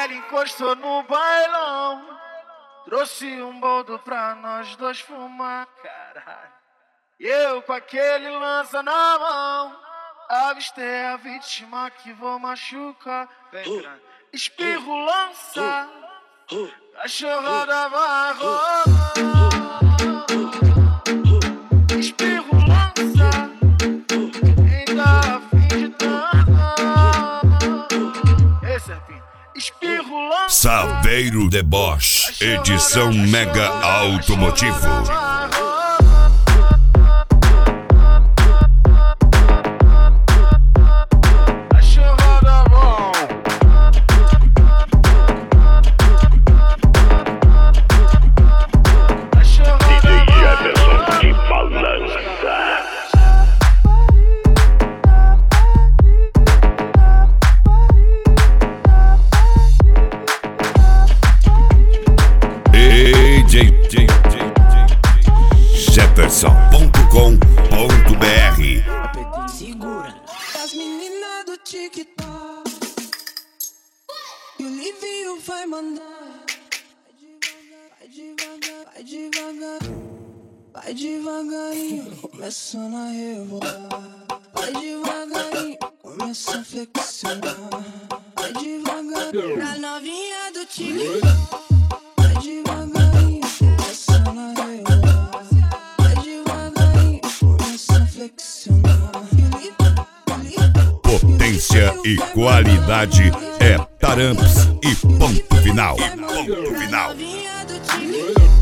Ela encostou no bailão, trouxe um boldo pra nós dois fumar, caralho. E eu com aquele lança na mão, avistei a vítima que vou machucar. Vem, grande. Espirro, lança, cachorrada vai rolar. Espirro, lança, quem tá afim de dançar. Esse é fim. Espirro, lança, Saveiro Deboche, edição Mega Automotivo. Jefferson.com.br. Segura. As meninas do TikTok e o Livinho vai mandar. Vai devagar, vai devagar, vai devagarinho, começando a rebolar. Vai devagarinho, começa a flexionar. Vai devagar, pra novinha do TikTok. Vai devagarinho, começando a rebolar. Potência e qualidade é Taramps e ponto final. Ponto final.